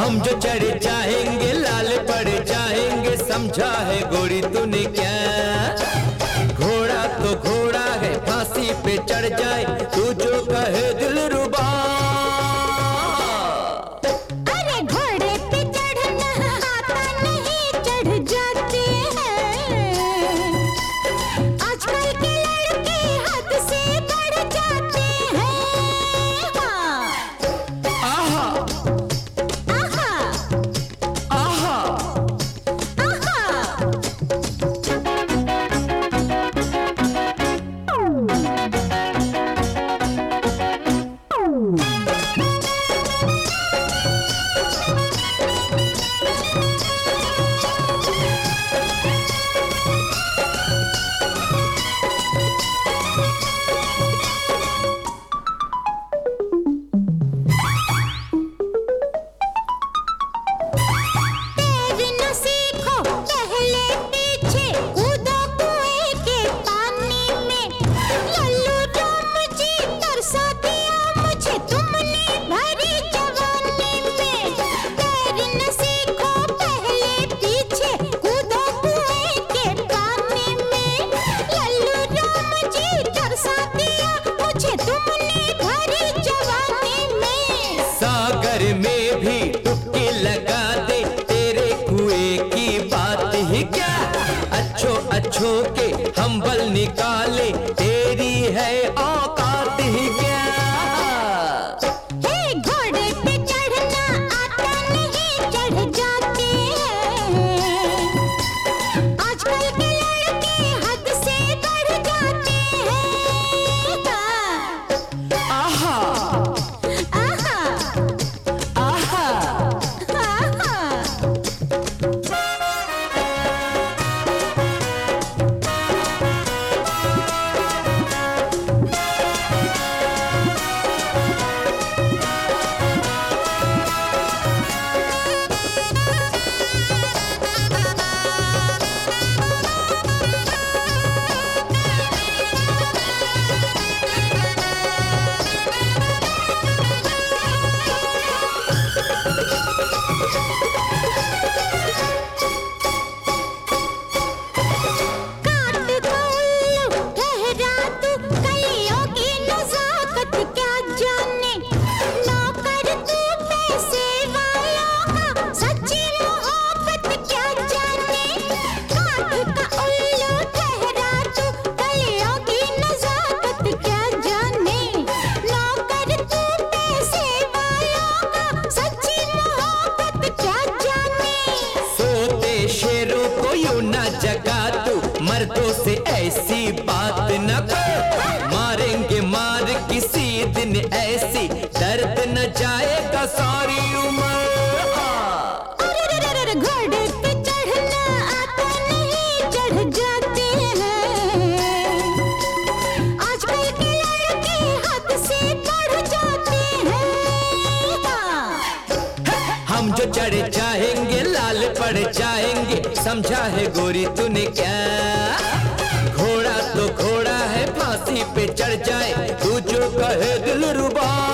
हम जो चढ़े चाहेंगे लाल पड़ जाएंगे, समझा है गोरी तूने क्या? घोड़ा तो घोड़ा है फांसी पे चढ़ जाए, तू जो कहे दिलरुबा। अरे घोड़े पे चढ़ना आता नहीं, चढ़ जाते हैं। आजकल के लड़के हद से बढ़ जाते हैं। आहा आहा आहा आहा। तैरना सीखो पहले पीछे कूदो कुएं के पानी में। लल्लू राम जी तरसा दिया मुझे तुमने भरी जवानी में। तैरना सीखो पहले पीछे कूदो कुएं के पानी में। लल्लू राम जी तरसा दिया मुझे तुमने भरी जवानी में। सागर में भी डुबकी लगा दे, तेरे कुएं की बात ही क्या? अच्छो अच्छो के हम बल निकाले, तेरी है औकात ही क्या? हे घोड़े पे चढ़ना आता नहीं, चढ़ जाते हैं। आजकल के लड़के हद से बढ़ जाते हैं। आहा आहा आहा आहा। काट का उल्लू ठहरा तू, कलियों की नज़ाकत क्या जाने। नौकर तू पैसे वालों का, सच्ची मोहब्बत क्या जाने। काट का उल्लू ठहरा तू, कलियों की नज़ाकत क्या जाने। नौकर तू पैसे वालों का, सच्ची मोहब्बत क्या जाने। सोते शेरों को यूं ना जगा तू, मर्दों से ऐसी बात न कर। मारेंगे मार किसी दिन ऐसी, दर्द न जाएगा सारी उम्र। अरे घोड़े पे चढ़ना आता नहीं, चढ़ जाते हैं। आजकल के लड़के हद से बढ़ जाते हैं। हम जो चढ़े चाहेंगे लाल पड़ जाएंगे, समझा है गोरी तूने क्या? घोड़ा तो घोड़ा है फांसी पे चढ़ जाए, तू जो कहे दिलरुबा।